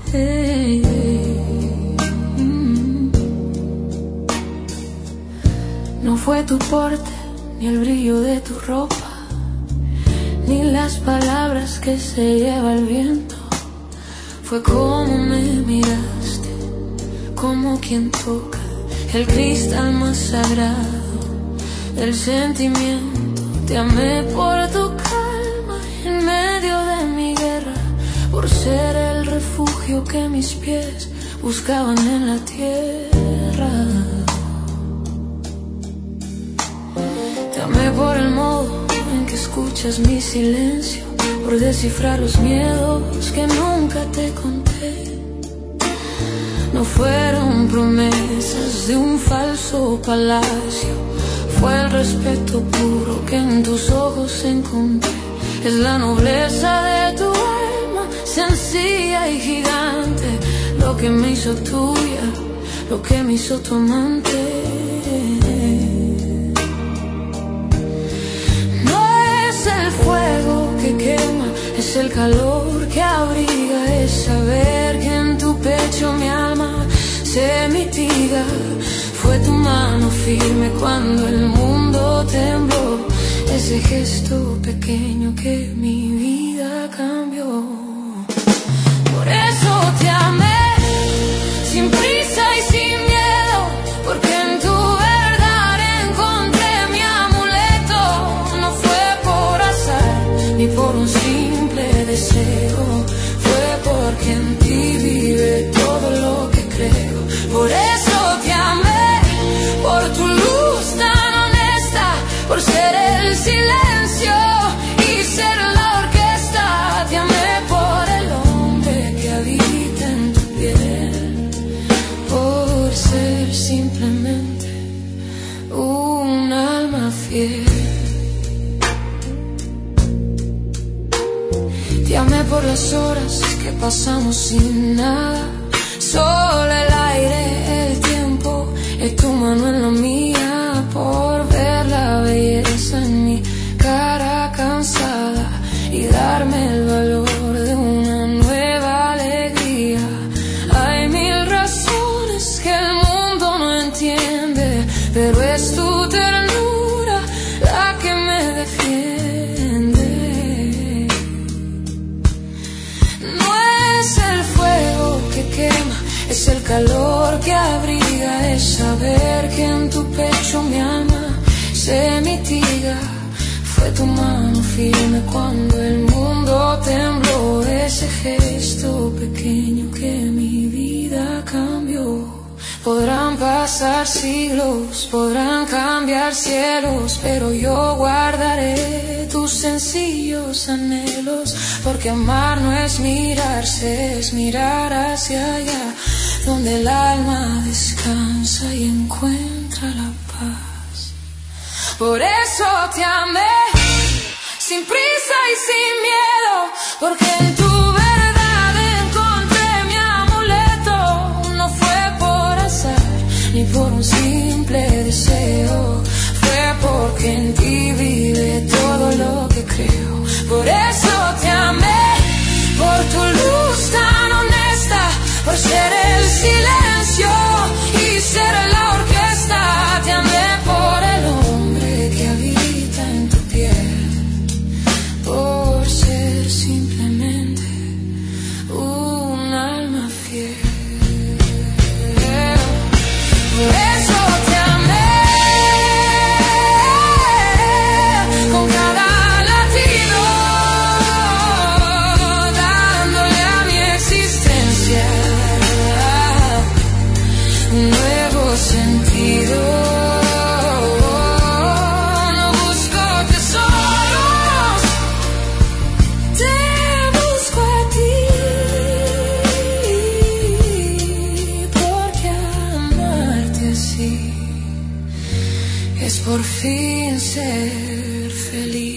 No fue tu porte, ni el brillo de tu ropa, ni las palabras que se lleva el viento. Fue como me miraste, como quien toca el cristal más sagrado del sentimiento. Te amé por tu calma en medio de mi guerra, por ser el refugio que mis pies buscaban en la tierra. Te amé por el modo en que escuchas mi silencio, por descifrar los miedos que nunca te conté. No fueron promesas de un falso palacio, fue el respeto puro que en tus ojos encontré. Es la nobleza de tu alma, sencilla y gigante, lo que me hizo tuya, lo que me hizo tu amante. No es el fuego que quema, es el calor que abriga, es saber que en tu pecho mi alma se mitiga. Fue tu mano firme cuando el mundo tembló, ese gesto pequeño que mi vida cambió. Por eso te amé, sin prisa y sin miedo, porque en tu verdad encontré mi amuleto. No fue por azar, ni por un simple deseo, fue porque en ti vive todo lo que creo. Por eso te amé, por tu luz tan honesta, por ser el silencio y ser la orquesta. Te amé por el hombre que habita en tu piel, por ser simplemente un alma fiel. Te amé por las horas que pasamos sin nada, solo el aire, el tiempo, y tu mano en la mía, por ver la belleza en mi cara cansada y darme el valor de una nueva alegría. Hay mil razones que el mundo no entiende, pero es tu ternura la que me defiende. No es el fuego que quema, es el calor que abriga, es saber que en tu pecho mi alma se mitiga. Fue tu mano firme cuando el mundo tembló, ese gesto pequeño que mi vida cambió. Podrán pasar siglos, podrán cambiar cielos, pero yo guardaré tus sencillos anhelos, porque amar no es mirarse, es mirar hacia allá, donde el alma descansa y encuentra la paz. Por eso te amé, sin prisa y sin miedo, porque en tu verdad encontré mi amuleto. No fue por azar, ni por un simple deseo, fue porque en ti vive todo lo que creo. Por eso te amé, por tu luz tan honesta, por ser el silencio y ser la orquesta. Te amé por el hombre que habita en tu piel, por ser simplemente un alma fiel. Por eso te amé, con cada latido, dándole a mi existencia un nuevo sentido. No busco tesoros, te busco a ti, porque amarte así es por fin ser feliz.